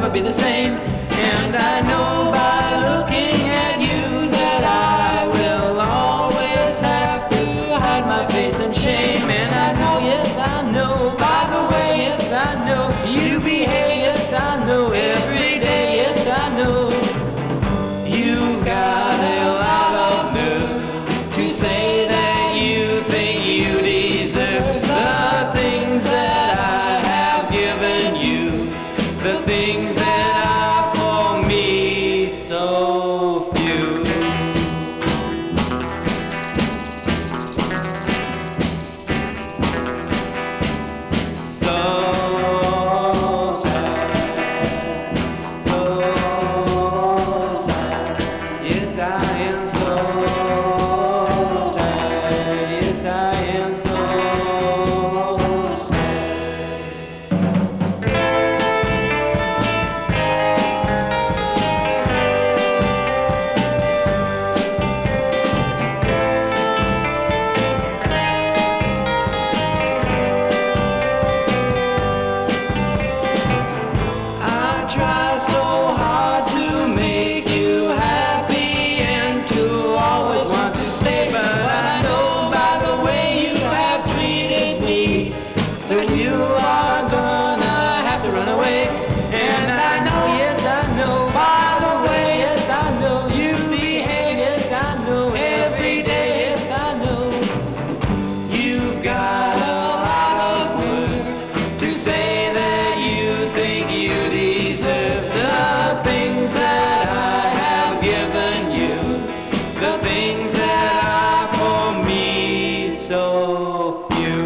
never be the same. And I know by looking at you that I will always have to hide my face in shame. And I know, yes I know, by the way, yes I know, you behave, yes I know, every day, yes I know. You've got a lot of nerve to say that you think you deserve the things that I have given you, the things that are for me so few. So sad, so sad. Yes, I am so sad. Yes, I am so sad. I try so hard to make you happy and to always want to stay, but I know by the way you have treated me that you are gonna have to run away. And I know, yes I know, by the way, yes I know, you behave, yes I know, every day, yes I know. You've got a lot of work to say that you think you deserve the things that I have given you, the things that are for me so few.